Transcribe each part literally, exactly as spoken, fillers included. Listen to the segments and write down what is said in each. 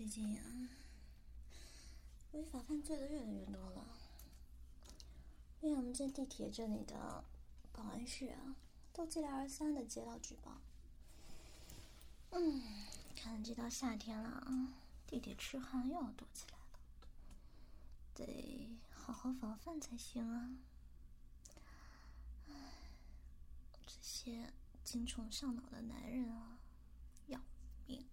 最近啊，违法犯罪的越来越多了。因为我们这地铁这里的保安室啊，都接二连三的接到举报。嗯，看这到夏天了啊，地铁痴汉又要多起来了，得好好防范才行啊。唉，这些精虫上脑的男人啊，要命。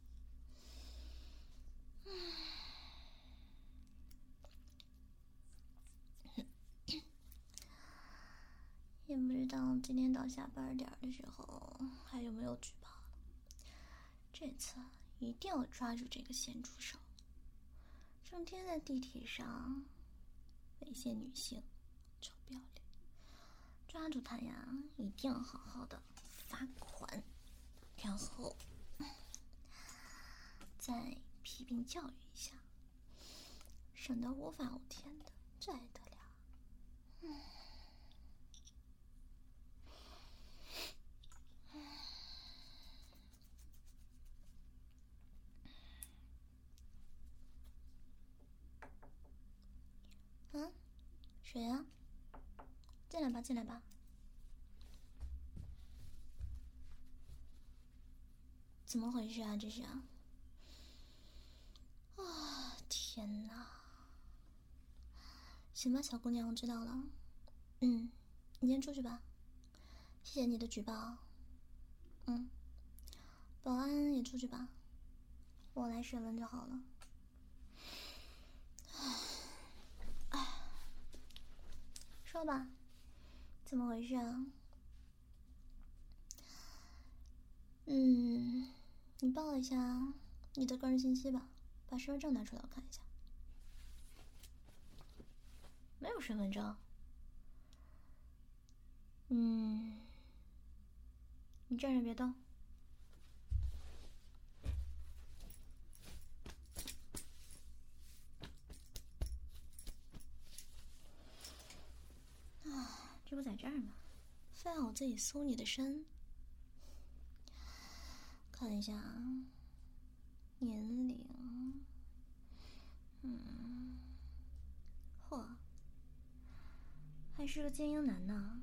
也不知道今天到下班点的时候还有没有举报了。这次一定要抓住这个咸猪手，整天在地铁上猥亵女性，臭不要脸！抓住他呀，一定要好好的罚款，然后再批评教育一下，省得无法无天的，这还得了？嗯。嗯，谁呀？进来吧，进来吧。怎么回事啊？这是啊！啊，天哪！行吧，小姑娘，我知道了。嗯，你先出去吧。谢谢你的举报。嗯，保安也出去吧，我来审问就好了。唉，说吧，怎么回事啊？嗯，你报一下你的个人信息吧，把身份证拿出来我看一下。没有身份证。嗯，你站着别动。啊，这不在这儿吗？非要我自己搜你的身。看一下啊，年龄，嗯，嚯，还是个精英男呢。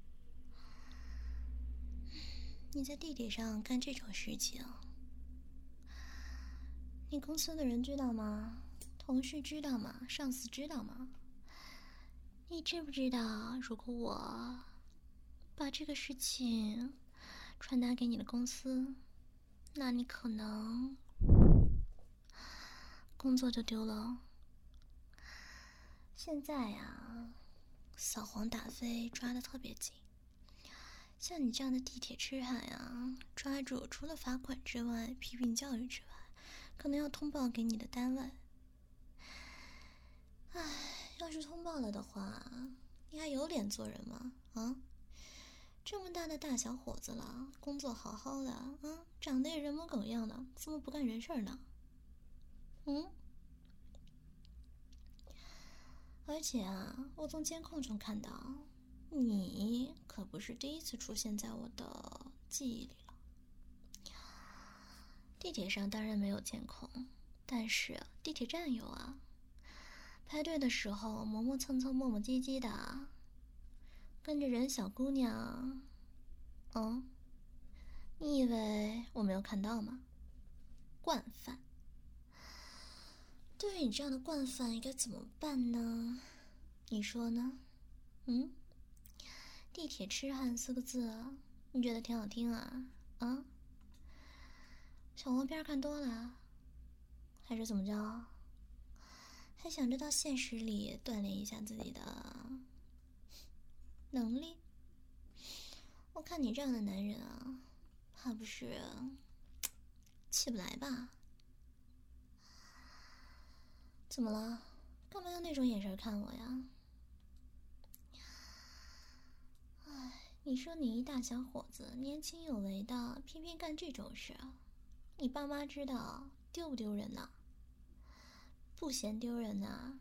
你在地铁上干这种事情，你公司的人知道吗？同事知道吗？上司知道吗？你知不知道，如果我把这个事情传达给你的公司，那你可能工作就丢了。现在呀，扫黄打非抓得特别紧，像你这样的地铁痴汉呀，抓住除了罚款之外，批评教育之外，可能要通报给你的单位。唉，要是通报了的话，你还有脸做人吗？啊，这么大的大小伙子了，工作好好的啊，长得也人模狗样的，怎么不干人事呢？嗯。而且啊，我从监控中看到，你可不是第一次出现在我的记忆里了。地铁上当然没有监控，但是地铁站有啊。排队的时候磨磨蹭蹭、磨磨唧唧的，跟着人小姑娘。嗯，你以为我没有看到吗？惯犯。对于你这样的惯犯，应该怎么办呢？你说呢？嗯？地铁痴汉四个字啊，你觉得挺好听啊？啊？小黄片看多了，还是怎么着？还想着到现实里锻炼一下自己的能力？我看你这样的男人啊，怕不是起不来吧？怎么了？干嘛用那种眼神看我呀？唉，你说你一大小伙子，年轻有为的，偏偏干这种事啊，你爸妈知道丢不丢人呢？不嫌丢人呐？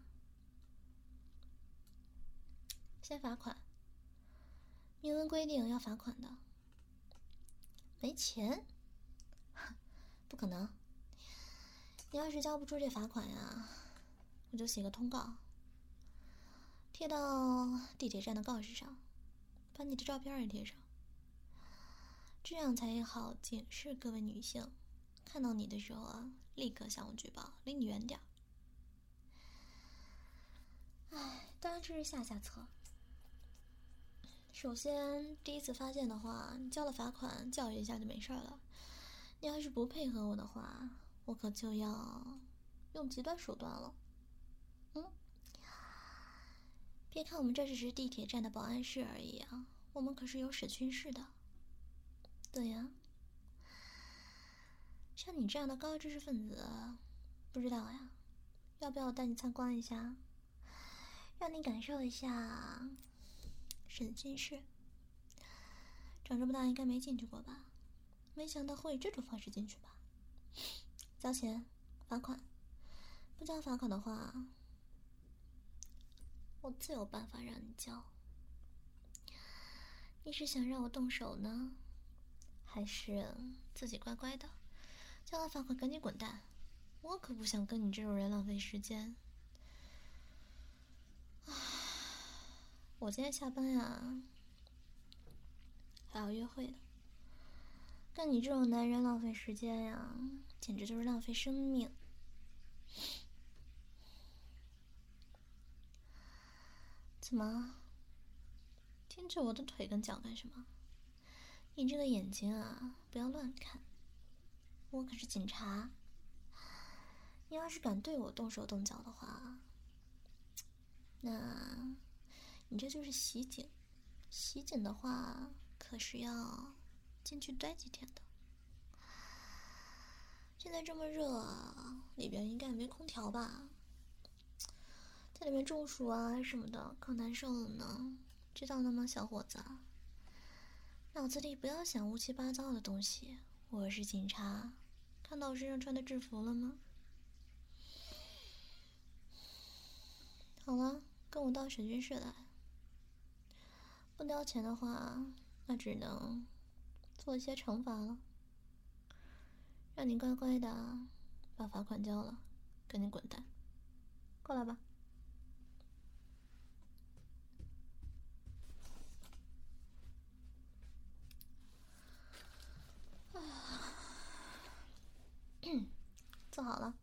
先罚款，明文规定要罚款的。没钱？不可能， 你要是交不出这罚款呀，我就写个通告，贴到地铁站的告示上，把你的照片也贴上，这样才好警示各位女性，看到你的时候啊，立刻向我举报，离你远点儿。哎，当然这是下下策。首先，第一次发现的话，你交了罚款，教育一下就没事了。你要是不配合我的话，我可就要用极端手段了。嗯，别看我们这只是地铁站的保安室而已啊，我们可是有审讯室的。对呀，像你这样的高知识分子，不知道呀，要不要我带你参观一下，让你感受一下审讯室？长这么大应该没进去过吧？没想到会以这种方式进去吧？交钱，罚款。不交罚款的话，我自有办法让你交。你是想让我动手呢，还是自己乖乖的交了罚款赶紧滚蛋？我可不想跟你这种人浪费时间。我今天下班啊，还要约会的。跟你这种男人浪费时间呀，简直就是浪费生命。怎么？盯着我的腿跟脚干什么？你这个眼睛啊，不要乱看。我可是警察。你要是敢对我动手动脚的话，那你这就是袭警。袭警的话，可是要进去待几天的。现在这么热，里边应该没空调吧？在里面中暑啊什么的，可难受了呢。知道了吗，小伙子？脑子里不要想乌七八糟的东西。我是警察，看到我身上穿的制服了吗？好了，跟我到审讯室来。不交钱的话，那只能做一些惩罚了。让你乖乖的把罚款交了，赶紧滚蛋。过来吧。坐好了。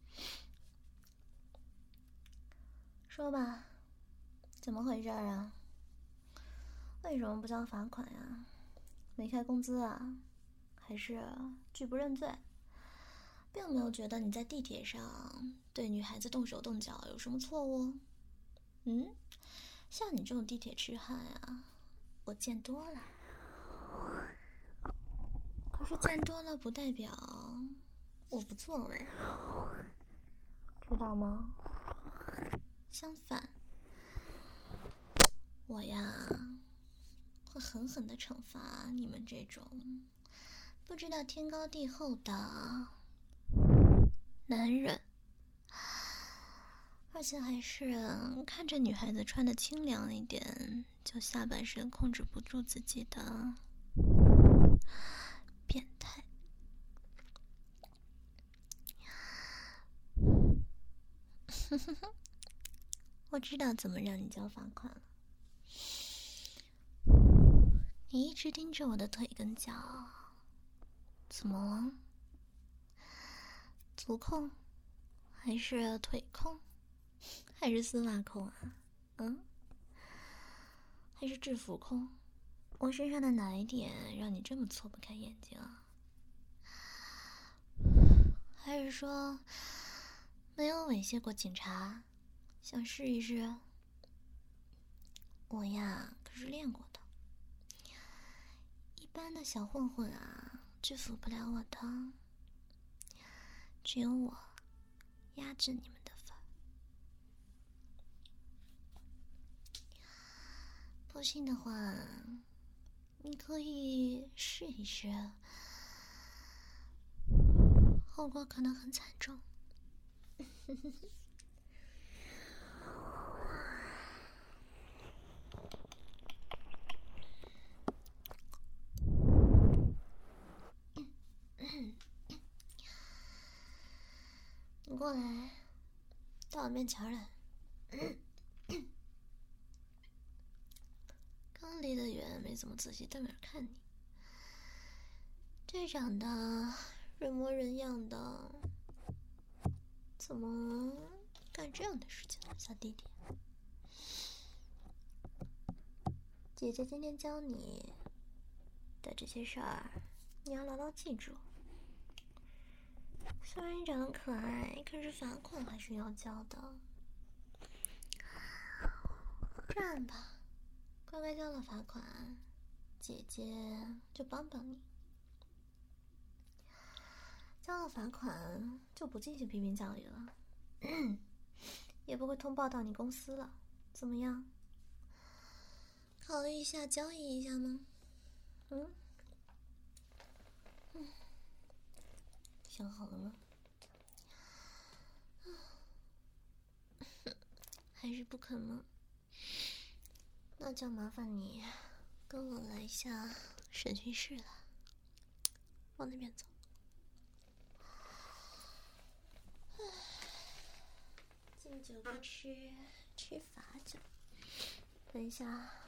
说吧，怎么回事啊？为什么不交罚款呀？没开工资啊？还是拒不认罪？并没有觉得你在地铁上对女孩子动手动脚有什么错误。嗯，像你这种地铁痴汉啊，我见多了。可是见多了不代表我不作为，知道吗？相反，我呀会狠狠地惩罚你们这种不知道天高地厚的男人，而且还是看着女孩子穿的清凉一点，就下半身控制不住自己的变态。我知道怎么让你交罚款了。你一直盯着我的腿跟脚，怎么了？足控，还是腿控，还是丝袜控啊？嗯？还是制服控？我身上的哪一点让你这么错不开眼睛啊？还是说没有猥亵过警察，想试一试？我呀可是练过的，一般的小混混啊制服不了我的，只有我压制你们的份。不信的话，你可以试一试，后果可能很惨重。 过来，到我面前来。刚离得远，没怎么仔细瞪眼看你。这长得人模人样的，怎么干这样的事情啊，小弟弟？姐姐今天教你的这些事儿，你要牢牢记住。虽然你长得可爱，可是罚款还是要交的。这样吧，乖乖交了罚款，姐姐就帮帮你。交了罚款就不进行批评教育了，也不会通报到你公司了，怎么样？考虑一下交易一下吗？嗯？嗯，想好了吗？还是不肯吗？那就麻烦你跟我来一下审讯室了，往那边走。敬酒不吃吃罚酒，等一下